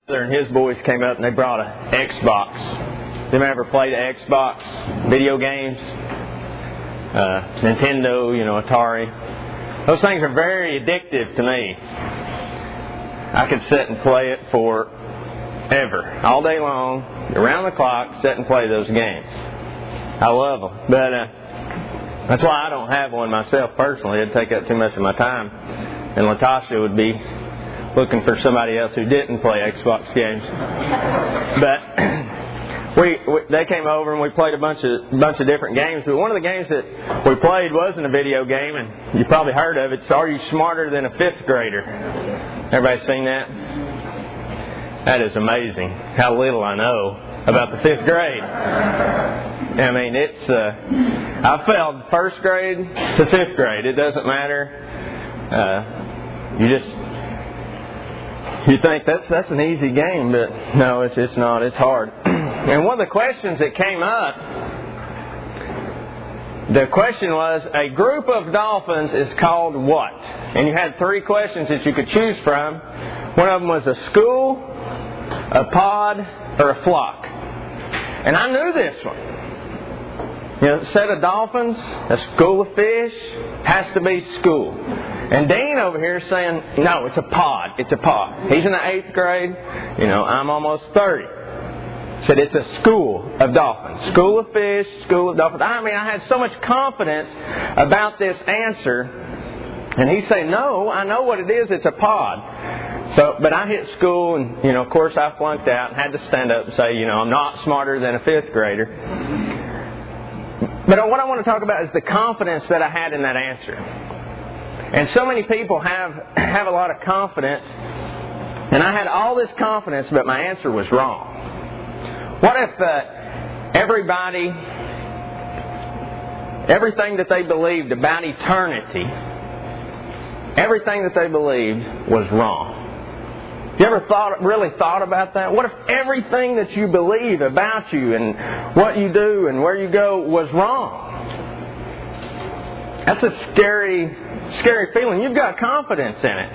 brother and his boys came up and they brought an Xbox. Them ever played an Xbox? Video games? Nintendo, Atari. Those things are very addictive to me. I could sit and play it forever, all day long, around the clock, sit and play those games. I love them. But that's why I don't have one myself personally. It'd take up too much of my time. And Latasha would be looking for somebody else who didn't play Xbox games. But they came over and we played a bunch of different games. But one of the games that we played wasn't a video game, and you probably heard of it. It's Are You Smarter Than a Fifth Grader? Everybody seen that? That is amazing how little I know about the fifth grade. I mean, I failed first grade to fifth grade. It doesn't matter. You think that's an easy game, but no, it's not. It's hard. And one of the questions that came up, the question was, a group of dolphins is called what? And you had 3 questions that you could choose from. One of them was a school, a pod, or a flock. And I knew this one. A set of dolphins, a school of fish, has to be school. And Dean over here is saying, no, it's a pod. It's a pod. He's in the 8th grade. I'm almost 30. Said it's a school of dolphins. School of fish, school of dolphins. I had so much confidence about this answer. And he's saying, no, I know what it is. It's a pod. But I hit school and, of course I flunked out and had to stand up and say, I'm not smarter than a 5th grader. But what I want to talk about is the confidence that I had in that answer. And so many people have a lot of confidence, and I had all this confidence, but my answer was wrong. What if everything that they believed about eternity, everything that they believed was wrong? You ever really thought about that? What if everything that you believe about you and what you do and where you go was wrong? That's a scary feeling. You've got confidence in it.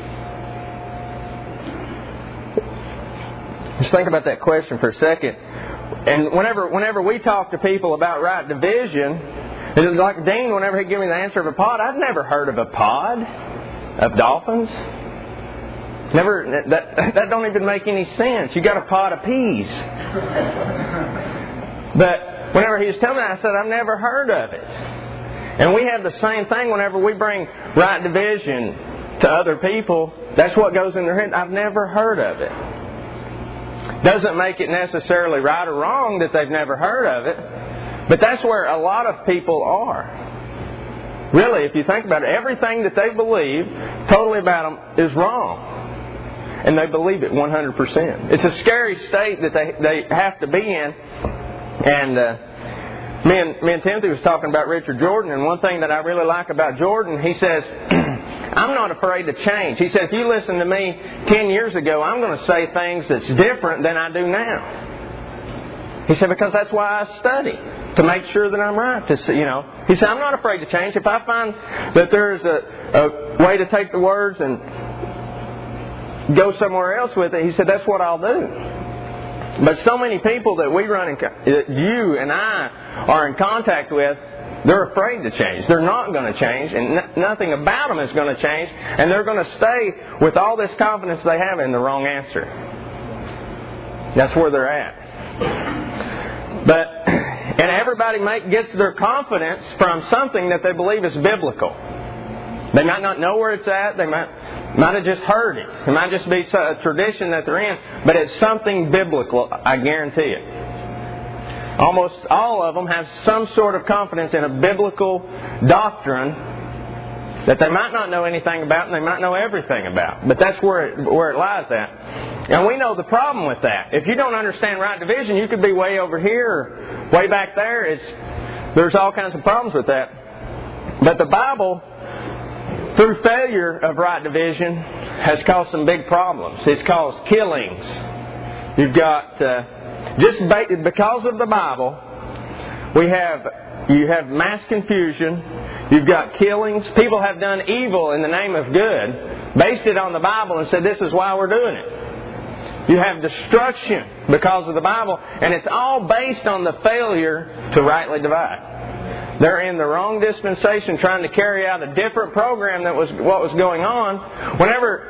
Just think about that question for a second. And whenever we talk to people about right division, it's like Dean, whenever he gave me the answer of a pod, I'd never heard of a pod of dolphins. Never. That don't even make any sense. You got a pot of peas. But whenever he was telling me that, I said, I've never heard of it. And we have the same thing whenever we bring right division to other people. That's what goes in their head. I've never heard of it. Doesn't make it necessarily right or wrong that they've never heard of it. But that's where a lot of people are. Really, if you think about it, everything that they believe totally about them is wrong. And they believe it 100%. It's a scary state that they have to be in. And me and Timothy was talking about Richard Jordan, and one thing that I really like about Jordan, he says, I'm not afraid to change. He said, if you listen to me 10 years ago, I'm going to say things that's different than I do now. He said, because that's why I study, to make sure that I'm right. He said, I'm not afraid to change. If I find that there's a way to take the words and go somewhere else with it, he said, that's what I'll do. But so many people that you and I are in contact with, they're afraid to change. They're not going to change, and nothing about them is going to change, and they're going to stay with all this confidence they have in the wrong answer. That's where they're at. And everybody gets their confidence from something that they believe is biblical. They might not know where it's at. They might have just heard it. It might just be a tradition that they're in. But it's something biblical, I guarantee it. Almost all of them have some sort of confidence in a biblical doctrine that they might not know anything about and they might know everything about. But that's where it lies at. And we know the problem with that. If you don't understand right division, you could be way over here or way back there. There's all kinds of problems with that. But the Bible, through failure of right division, has caused some big problems. It's caused killings. You've got, just because of the Bible, you have mass confusion. You've got killings. People have done evil in the name of good, based it on the Bible and said this is why we're doing it. You have destruction because of the Bible, and it's all based on the failure to rightly divide. They're in the wrong dispensation trying to carry out a different program than was what was going on. Whenever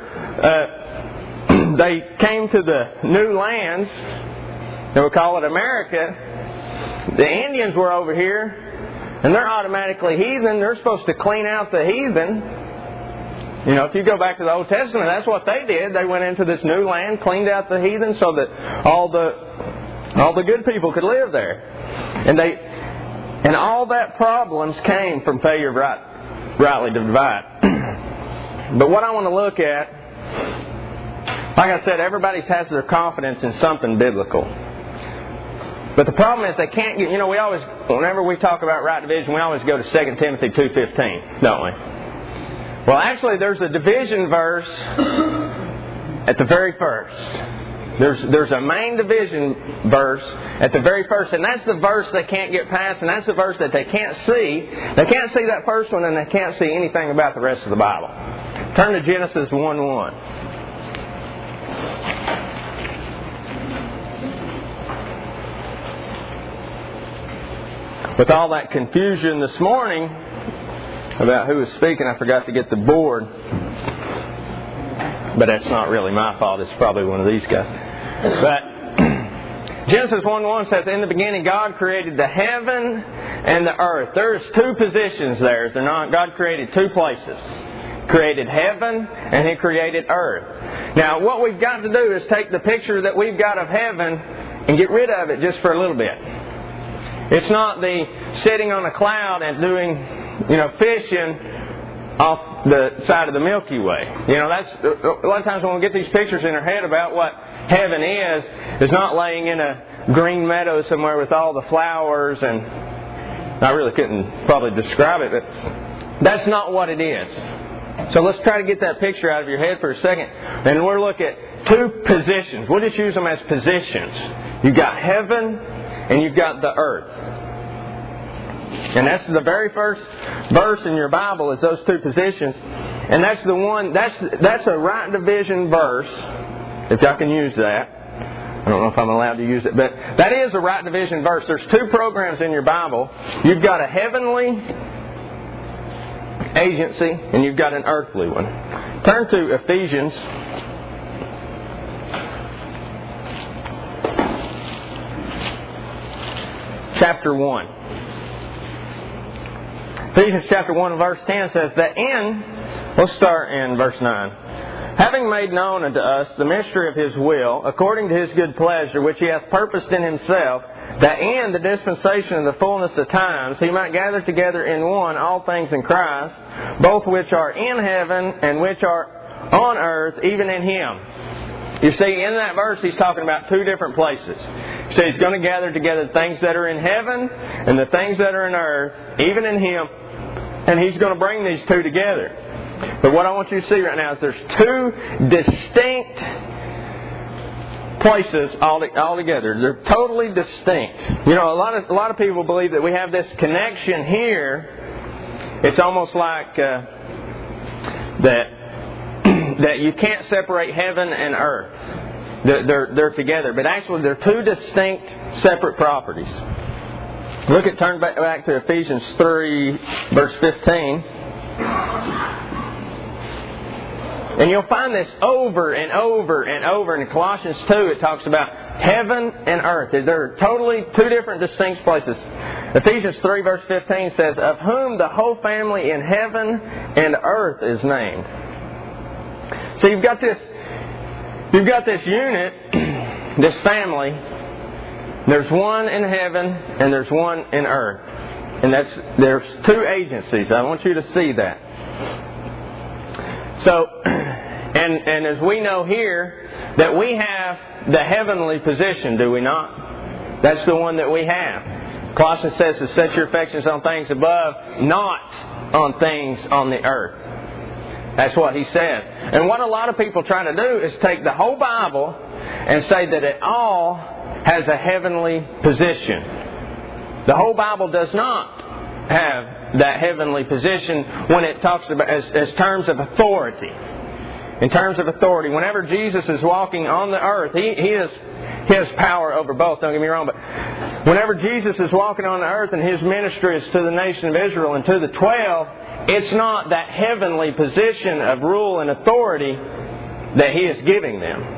they came to the new lands, they would call it America, the Indians were over here, and they're automatically heathen. They're supposed to clean out the heathen. You know, if you go back to the Old Testament, that's what they did. They went into this new land, cleaned out the heathen so that all the good people could live there. And all that problems came from failure of rightly to divide. But what I want to look at, like I said, everybody has their confidence in something biblical. But the problem is they can't get, we always, whenever we talk about right division, we always go to 2 Timothy 2:15, don't we? Well, actually, there's a division verse at the very first. There's a main division verse at the very first, and that's the verse they can't get past, and that's the verse that they can't see. They can't see that first one, and they can't see anything about the rest of the Bible. Turn to Genesis 1:1. With all that confusion this morning about who was speaking, I forgot to get the board. But that's not really my fault. It's probably one of these guys. But Genesis 1:1 says, in the beginning God created the heaven and the earth. There's two positions there. Is there not? God created two places. Created heaven and He created earth. Now what we've got to do is take the picture that we've got of heaven and get rid of it just for a little bit. It's not the sitting on a cloud and doing, fishing off the side of the Milky Way. That's a lot of times when we get these pictures in our head about what heaven is not laying in a green meadow somewhere with all the flowers, and I really couldn't probably describe it, but that's not what it is. So let's try to get that picture out of your head for a second, and we'll look at two positions. We'll just use them as positions. You've got heaven and you've got the earth. And that's the very first verse in your Bible is those two positions. And that's the one, that's a right division verse, if y'all can use that. I don't know if I'm allowed to use it, but that is a right division verse. There's two programs in your Bible. You've got a heavenly agency and you've got an earthly one. Turn to Ephesians chapter 1. Ephesians chapter 1 verse 10 says that let's start in verse 9. Having made known unto us the mystery of His will, according to His good pleasure, which He hath purposed in Himself, that in the dispensation of the fullness of times He might gather together in one all things in Christ, both which are in heaven and which are on earth, even in Him. You see, in that verse He's talking about two different places. He says He's going to gather together the things that are in heaven and the things that are in earth, even in Him, and He's going to bring these two together. But what I want you to see right now is there's two distinct places altogether. They're totally distinct. A lot of people believe that we have this connection here. It's almost like that you can't separate heaven and earth. They're together, but actually they're two distinct, separate properties. Turn back to Ephesians 3, verse 15. And you'll find this over and over and over. In Colossians 2, it talks about heaven and earth. They're totally two different, distinct places. Ephesians 3, verse 15 says, of whom the whole family in heaven and earth is named. So you've got this unit, this family. There's one in heaven and there's one in earth. And there's two agencies. I want you to see that. So, and as we know here, that we have the heavenly position, do we not? That's the one that we have. Colossians says to set your affections on things above, not on things on the earth. That's what he says. And what a lot of people try to do is take the whole Bible and say that it all has a heavenly position. The whole Bible does not have that heavenly position when it talks about as terms of authority. in terms of authority. Whenever Jesus is walking on the earth, He has power over both, don't get me wrong, but whenever Jesus is walking on the earth and His ministry is to the nation of Israel and to the 12, it's not that heavenly position of rule and authority that He is giving them.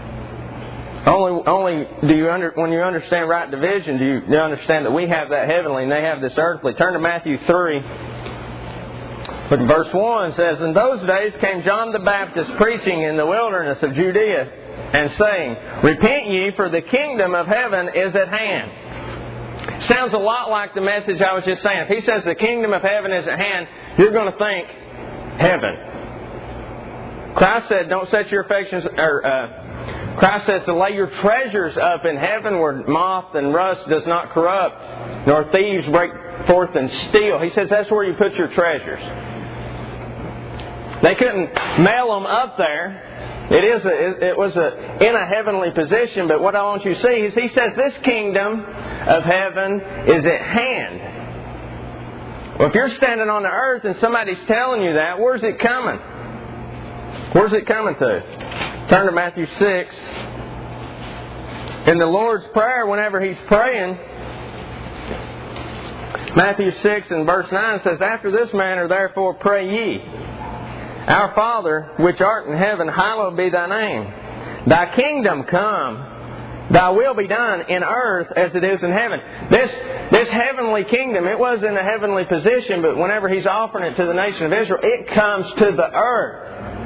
Only when you understand right division do you understand that we have that heavenly and they have this earthly. Turn to Matthew 3. But verse 1 says, "In those days came John the Baptist preaching in the wilderness of Judea and saying, Repent ye, for the kingdom of heaven is at hand." Sounds a lot like the message I was just saying. If He says the kingdom of heaven is at hand, you're going to think heaven. Christ said, don't set your affections... Christ says to lay your treasures up in heaven where moth and rust does not corrupt, nor thieves break forth and steal. He says that's where you put your treasures. They couldn't mail them up there. It was in a heavenly position, but what I want you to see is He says this kingdom of heaven is at hand. Well, if you're standing on the earth and somebody's telling you that, where's it coming? Where's it coming to? Turn to Matthew 6. In the Lord's Prayer, whenever He's praying, Matthew 6 and verse 9 says, "After this manner therefore pray ye, Our Father, which art in heaven, hallowed be Thy name. Thy kingdom come, Thy will be done in earth as it is in heaven." This heavenly kingdom, it was in a heavenly position, but whenever He's offering it to the nation of Israel, it comes to the earth.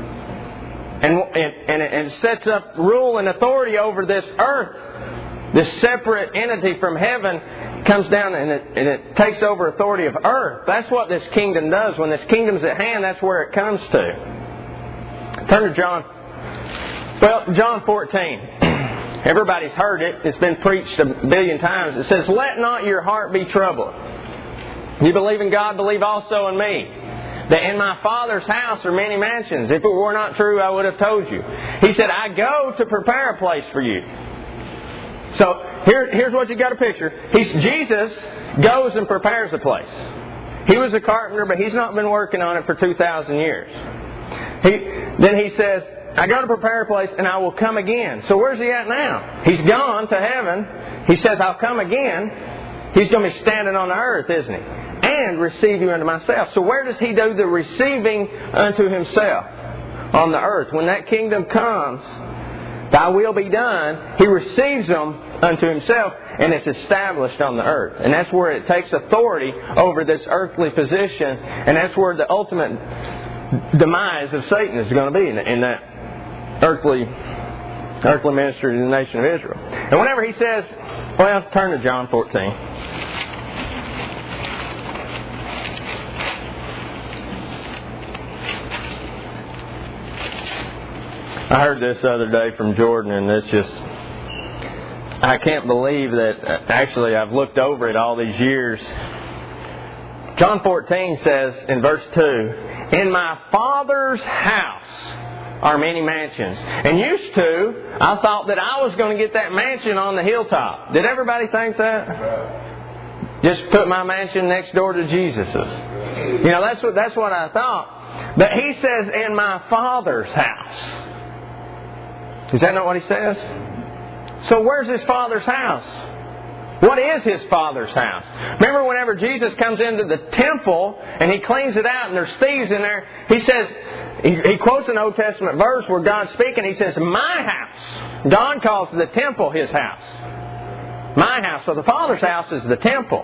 And sets up rule and authority over this earth. This separate entity from heaven comes down and it takes over authority of earth. That's what this kingdom does. When this kingdom's at hand, that's where it comes to. Turn to John 14. Everybody's heard it. It's been preached a billion times. It says, "Let not your heart be troubled. You believe in God, believe also in me. That in my Father's house are many mansions. If it were not true, I would have told you." He said, "I go to prepare a place for you." So here's what you got to picture. Jesus goes and prepares a place. He was a carpenter, but He's not been working on it for 2,000 years. Then He says, "I go to prepare a place and I will come again." So where's He at now? He's gone to heaven. He says, "I'll come again." He's going to be standing on the earth, isn't He? "And receive you unto myself." So where does He do the receiving unto Himself? On the earth. When that kingdom comes, Thy will be done, He receives them unto Himself, and it's established on the earth. And that's where it takes authority over this earthly position, and that's where the ultimate demise of Satan is going to be, in that earthly ministry to the nation of Israel. And whenever He says, turn to John 14. I heard this the other day from Jordan, and it's just, I can't believe that, actually I've looked over it all these years. John 14 says in verse 2, "In my Father's house are many mansions." And used to, I thought that I was going to get that mansion on the hilltop. Did everybody think that? Just put my mansion next door to Jesus's. That's what I thought. But He says, "In my Father's house." Is that not what He says? So where's His Father's house? What is His Father's house? Remember whenever Jesus comes into the temple and He cleans it out and there's thieves in there, He says, He quotes an Old Testament verse where God's speaking. He says, "My house." God calls the temple His house. My house. So the Father's house is the temple.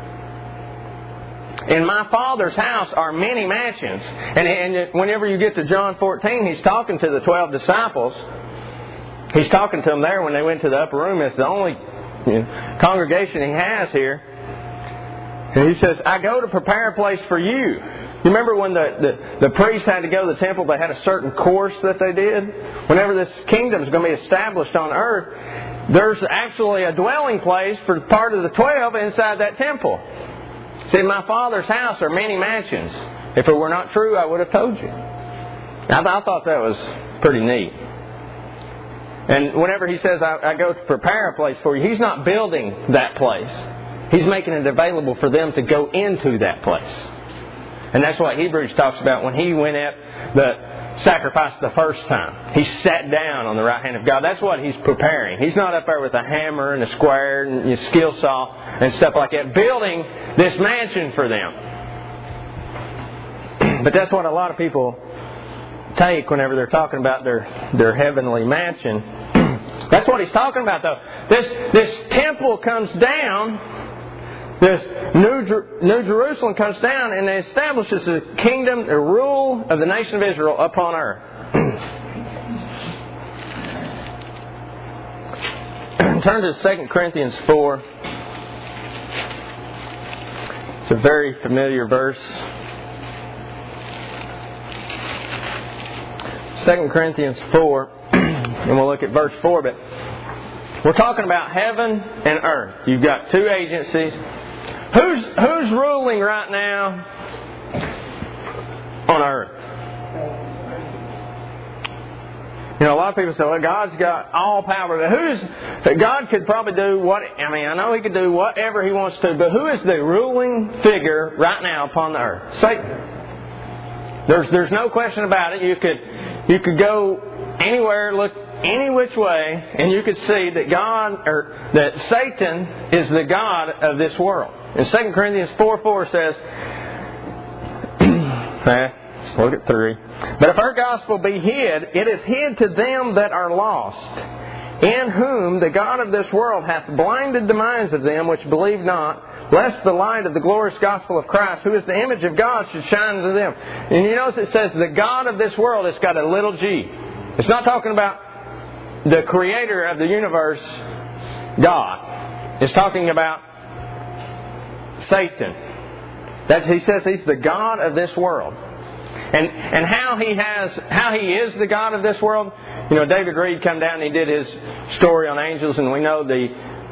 "In my Father's house are many mansions." And whenever you get to John 14, He's talking to the 12 disciples. He's talking to them there when they went to the upper room. It's the only congregation He has here. And He says, "I go to prepare a place for you." You remember when the priests had to go to the temple, they had a certain course that they did? Whenever this kingdom is going to be established on earth, there's actually a dwelling place for part of the 12 inside that temple. See, "In my Father's house are many mansions. If it were not true, I would have told you." I thought that was pretty neat. And whenever He says, I go to prepare a place for you, He's not building that place. He's making it available for them to go into that place. And that's what Hebrews talks about when he went at sacrificed the first time. He sat down on the right hand of God. That's what He's preparing. He's not up there with a hammer and a square and a skill saw and stuff like that, building this mansion for them. But that's what a lot of people take whenever they're talking about their heavenly mansion. That's what He's talking about, though. This temple comes down. This New Jerusalem comes down and establishes a kingdom, a rule of the nation of Israel upon earth. Turn to 2 Corinthians 4. It's a very familiar verse. 2 Corinthians 4, and we'll look at verse 4, but we're talking about heaven and earth. You've got two agencies. Who's ruling right now on earth? You know, a lot of people say, well, God's got all power. But God could probably do I know He could do whatever He wants to, but who is the ruling figure right now upon the earth? Satan. There's no question about it. You could go anywhere, look any which way, and you could see that Satan is the god of this world. And 2 Corinthians 4:4 says, let's look at 3. But if our gospel be hid, it is hid to them that are lost, in whom the god of this world hath blinded the minds of them which believe not, lest the light of the glorious gospel of Christ, who is the image of God, should shine to them. And you notice it says the god of this world, it's got a little g. It's not talking about the creator of the universe, God. It's talking about Satan. He says he's the god of this world. And how he is the god of this world, you know, David Reed come down and he did his story on angels, and we know the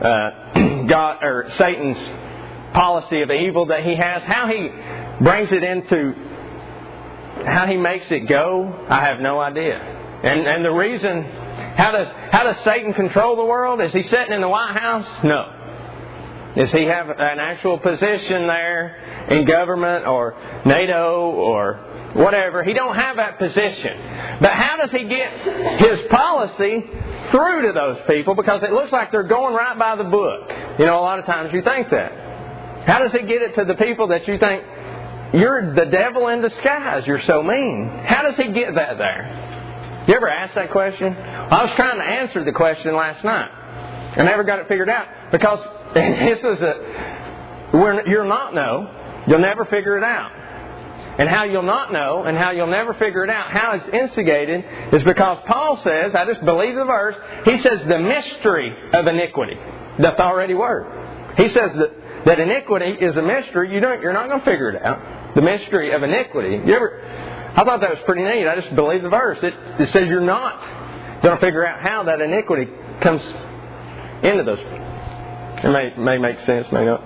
Satan's policy of evil that he has. How he brings it into, how he makes it go, I have no idea. And the reason, how does Satan control the world? Is he sitting in the White House? No. Does he have an actual position there in government or NATO or whatever? He don't have that position. But how does he get his policy through to those people? Because it looks like they're going right by the book. You know, a lot of times you think that. How does he get it to the people that you think, you're the devil in disguise, you're so mean? How does he get that there? You ever ask that question? Well, I was trying to answer the question last night. I never got it figured out. Because this is you'll not know, you'll never figure it out. And how you'll not know and how you'll never figure it out, how it's instigated, is because Paul says, I just believe the verse, he says the mystery of iniquity. The authority word. He says that iniquity is a mystery. You're not going to figure it out. The mystery of iniquity. I thought that was pretty neat. I just believe the verse. It says you're not going to figure out how that iniquity comes into those. It may make sense, may not.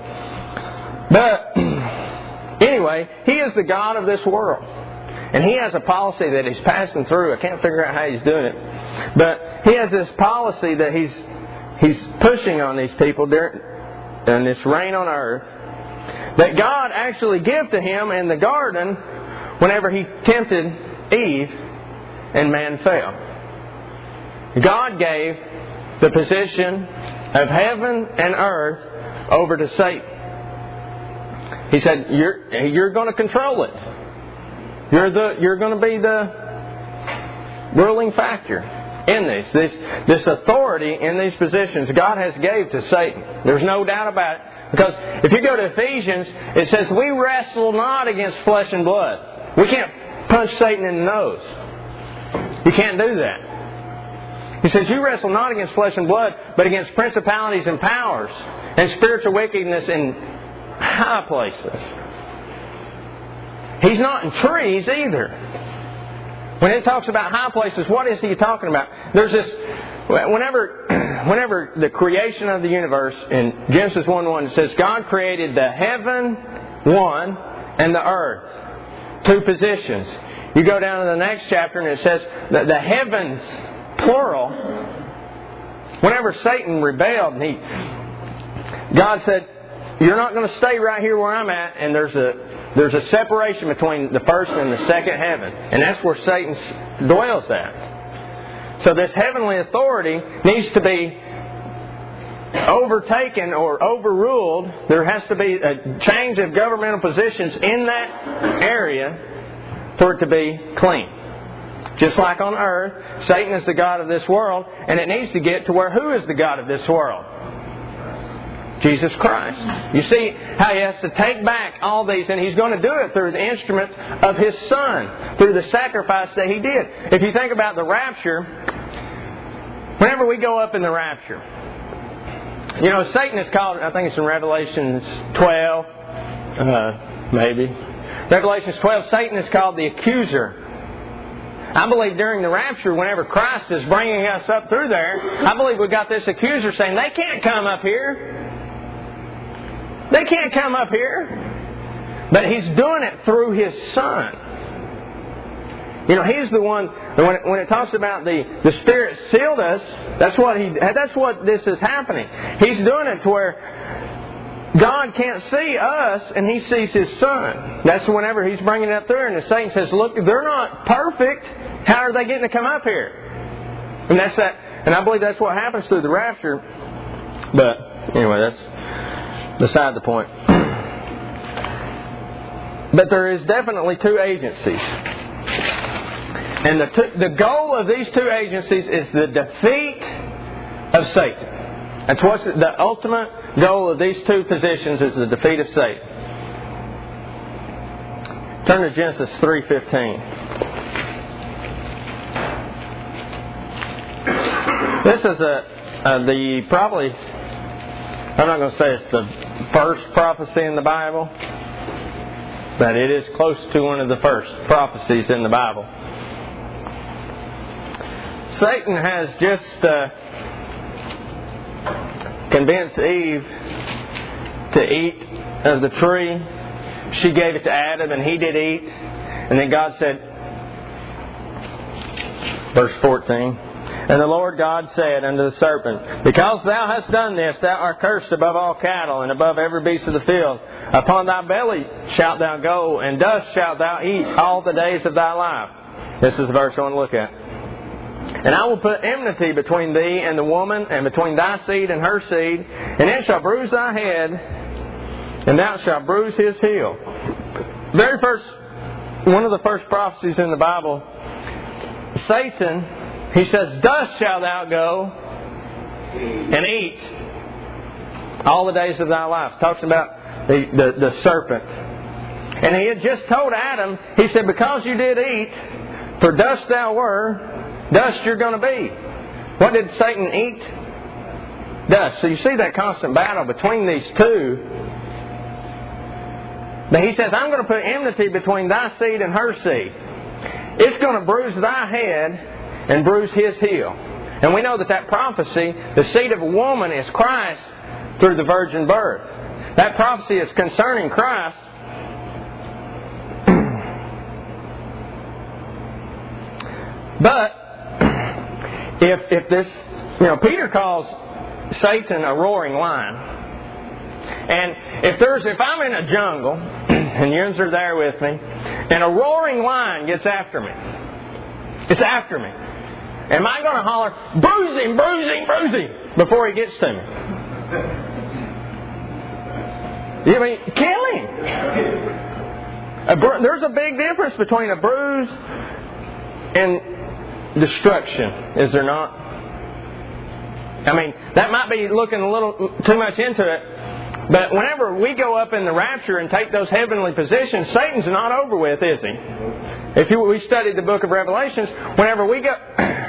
But anyway, He is the God of this world. And He has a policy that He's passing through. I can't figure out how He's doing it. But He has this policy that He's pushing on these people and this reign on earth that God actually gave to Him in the garden whenever He tempted Eve and man fell. God gave the position of heaven and earth over to Satan. He said, you're going to control it. You're going to be the ruling factor in this authority in these positions God has gave to Satan. There's no doubt about it. Because if you go to Ephesians, it says, we wrestle not against flesh and blood. We can't punch Satan in the nose. You can't do that. He says, you wrestle not against flesh and blood, but against principalities and powers and spiritual wickedness in high places. He's not in trees either. When it talks about high places, what is He talking about? There's this, whenever the creation of the universe in Genesis 1:1, it says God created the heaven, one, and the earth. Two positions. You go down to the next chapter and it says that the heavens, plural, whenever Satan rebelled, God said, you're not going to stay right here where I'm at, and there's There's a separation between the first and the second heaven. And that's where Satan dwells at. So this heavenly authority needs to be overtaken or overruled. There has to be a change of governmental positions in that area for it to be clean. Just like on earth, Satan is the god of this world, and it needs to get to where who is the god of this world? Jesus Christ. You see how He has to take back all these, and He's going to do it through the instrument of His Son, through the sacrifice that He did. If you think about the rapture, whenever we go up in the rapture, you know, Satan is called, I think it's in Revelations 12, maybe. Revelations 12, Satan is called the accuser. I believe during the rapture, whenever Christ is bringing us up through there, I believe we got this accuser saying, they can't come up here. They can't come up here. But He's doing it through His Son. You know, He's the one, when it talks about the Spirit sealed us, that's what this is happening. He's doing it to where God can't see us and He sees His Son. That's whenever He's bringing it up there, and Satan says, look, they're not perfect. How are they getting to come up here? And that's that. And I believe that's what happens through the rapture. But anyway, that's beside the point. But there is definitely two agencies. And the goal of these two agencies is the defeat of Satan. That's what's the ultimate goal of these two positions, is the defeat of Satan. Turn to Genesis 3:15. This is probably, I'm not going to say it's the first prophecy in the Bible, but it is close to one of the first prophecies in the Bible. Satan has just convinced Eve to eat of the tree. She gave it to Adam and he did eat. And then God said, verse 14, and the Lord God said unto the serpent, because thou hast done this, thou art cursed above all cattle and above every beast of the field. Upon thy belly shalt thou go, and dust shalt thou eat all the days of thy life. This is the verse I want to look at. And I will put enmity between thee and the woman, and between thy seed and her seed, and it shall bruise thy head, and thou shalt bruise his heel. One of the first prophecies in the Bible, Satan, he says, dust shalt thou go and eat all the days of thy life. Talks about the serpent. And he had just told Adam, he said, because you did eat, for dust thou were, dust you're going to be. What did Satan eat? Dust. So you see that constant battle between these two. But he says, I'm going to put enmity between thy seed and her seed. It's going to bruise thy head and bruise his heel. And we know that prophecy, the seed of a woman, is Christ through the virgin birth. That prophecy is concerning Christ. But if this, Peter calls Satan a roaring lion. And if I'm in a jungle and yous are there with me, and a roaring lion gets after me, it's after me. Am I going to holler, bruise him, bruise him, bruise him, before he gets to me? You mean, kill him. There's a big difference between a bruise and destruction, is there not? I mean, that might be looking a little too much into it, but whenever we go up in the rapture and take those heavenly positions, Satan's not over with, is he? We studied the book of Revelations, whenever we go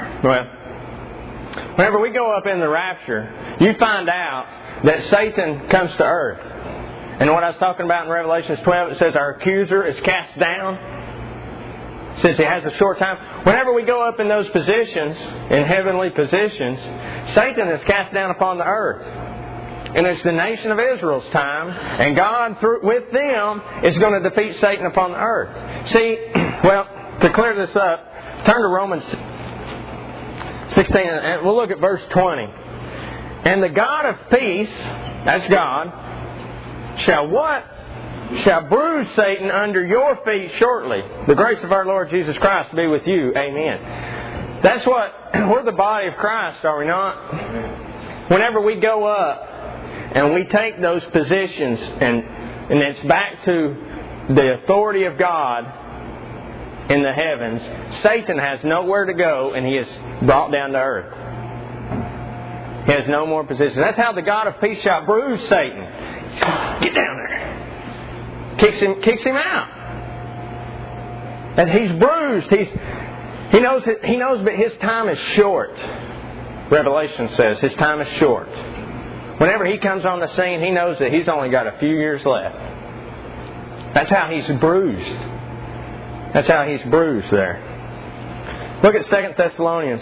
up in the rapture, you find out that Satan comes to earth. And what I was talking about in Revelations 12, it says our accuser is cast down. It says he has a short time. Whenever we go up in those positions, in heavenly positions, Satan is cast down upon the earth. And it's the nation of Israel's time, and God, with them, is going to defeat Satan upon the earth. See, to clear this up, turn to Romans 16, and we'll look at verse 20. And the God of peace, that's God, shall what? shall bruise Satan under your feet shortly. The grace of our Lord Jesus Christ be with you. Amen. That's what, we're the body of Christ, are we not? Whenever we go up and we take those positions and it's back to the authority of God in the heavens, Satan has nowhere to go and he is brought down to earth. He has no more position. That's how the God of peace shall bruise Satan. Get down there. Kicks him out. And he's bruised. He knows that his time is short. Revelation says his time is short. Whenever he comes on the scene, he knows that he's only got a few years left. That's how he's bruised. That's how he's bruised there. Look at 2 Thessalonians.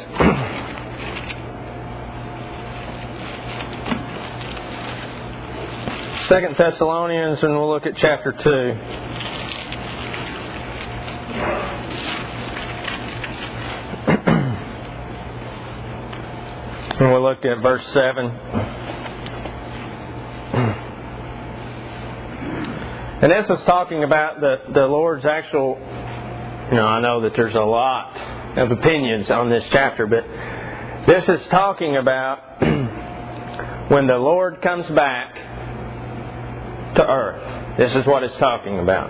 2 Thessalonians, and we'll look at chapter 2. And we'll look at verse 7. And this is talking about the Lord's actual... I know that there's a lot of opinions on this chapter, but this is talking about when the Lord comes back to earth. This is what it's talking about.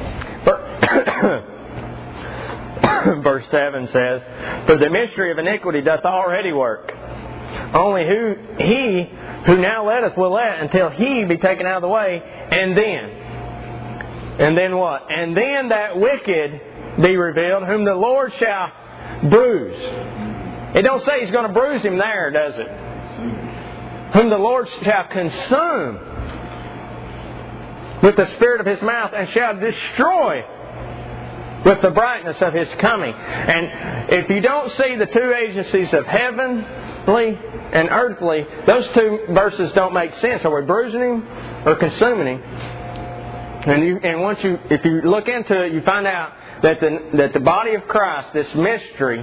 Verse 7 says, "For the mystery of iniquity doth already work. Only he who now letteth will let until he be taken out of the way, and then what? And then that wicked be revealed, whom the Lord shall bruise." It don't say He's going to bruise him there, does it? "Whom the Lord shall consume with the spirit of His mouth, and shall destroy with the brightness of His coming." And if you don't see the two agencies of heavenly and earthly, those two verses don't make sense. Are we bruising Him or consuming Him? And once if you look into it, you find out that the body of Christ, this mystery,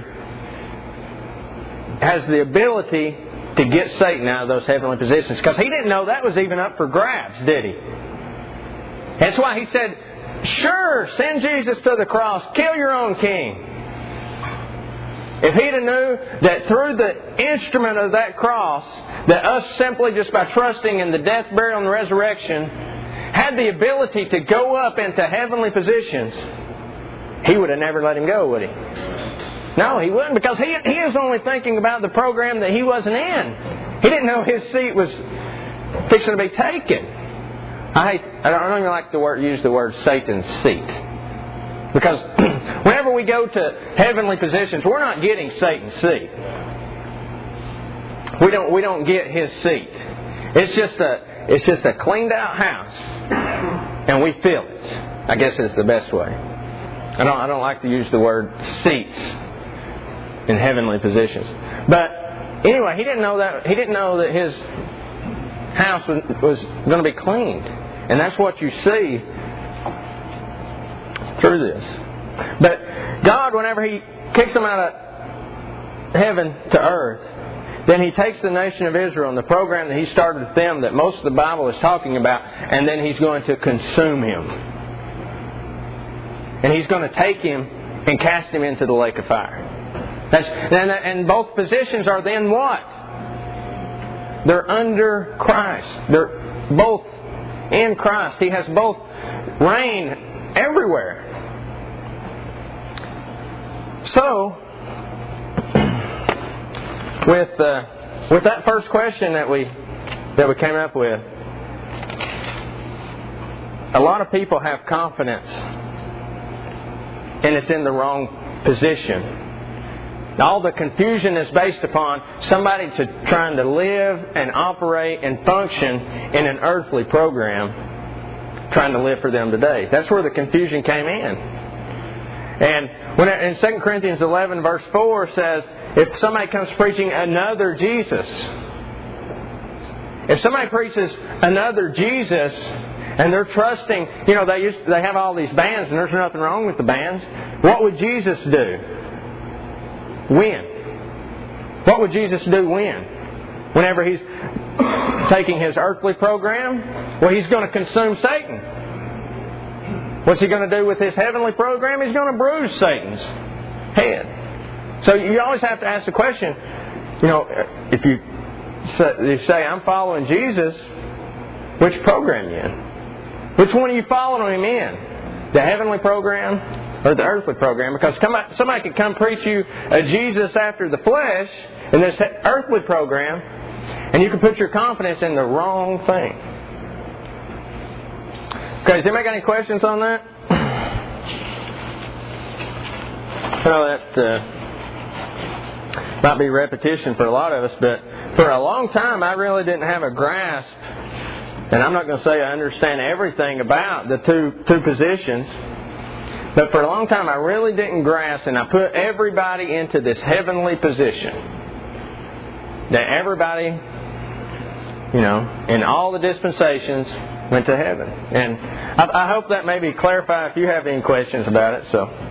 has the ability to get Satan out of those heavenly positions. Because he didn't know that was even up for grabs, did he? That's why he said, "Sure, send Jesus to the cross. Kill your own king." If he'd have knew that through the instrument of that cross, that us simply just by trusting in the death, burial, and resurrection, had the ability to go up into heavenly positions, he would have never let him go, would he? No, he wouldn't, because he was only thinking about the program that he wasn't in. He didn't know his seat was fixing to be taken. I don't even like to use the word Satan's seat. Because whenever we go to heavenly positions, we're not getting Satan's seat. We don't get his seat. It's just a cleaned out house, and we fill it. I guess is the best way. I don't like to use the word seats in heavenly positions. But anyway, he didn't know that. He didn't know that his house was going to be cleaned. And that's what you see through this. But God, whenever He kicks them out of heaven to earth, then He takes the nation of Israel and the program that He started with them that most of the Bible is talking about, and then He's going to consume him. And He's going to take him and cast him into the lake of fire. And both positions are then what? They're under Christ. They're both in Christ. He has both reign everywhere. So, with that first question that we came up with, a lot of people have confidence, and it's in the wrong position. All the confusion is based upon somebody trying to live and operate and function in an earthly program, trying to live for them today. That's where the confusion came in. And in 2 Corinthians 11 verse 4 says, if somebody comes preaching another Jesus, if somebody preaches another Jesus and they're trusting, they have all these bands and there's nothing wrong with the bands. What would Jesus do? When? What would Jesus do when? Whenever He's taking His earthly program? Well, He's going to consume Satan. What's He going to do with His heavenly program? He's going to bruise Satan's head. So you always have to ask the question, if you say, I'm following Jesus, which program are you in? Which one are you following Him in? The heavenly program or the earthly program? Because somebody could come preach you a Jesus after the flesh in this earthly program, and you can put your confidence in the wrong thing. Okay, does anybody got any questions on that? Well, that might be repetition for a lot of us, but for a long time I really didn't have a grasp, and I'm not going to say I understand everything about the two positions, but for a long time I really didn't grasp, and I put everybody into this heavenly position. That everybody, in all the dispensations went to heaven. And I hope that maybe clarify if you have any questions about it. So.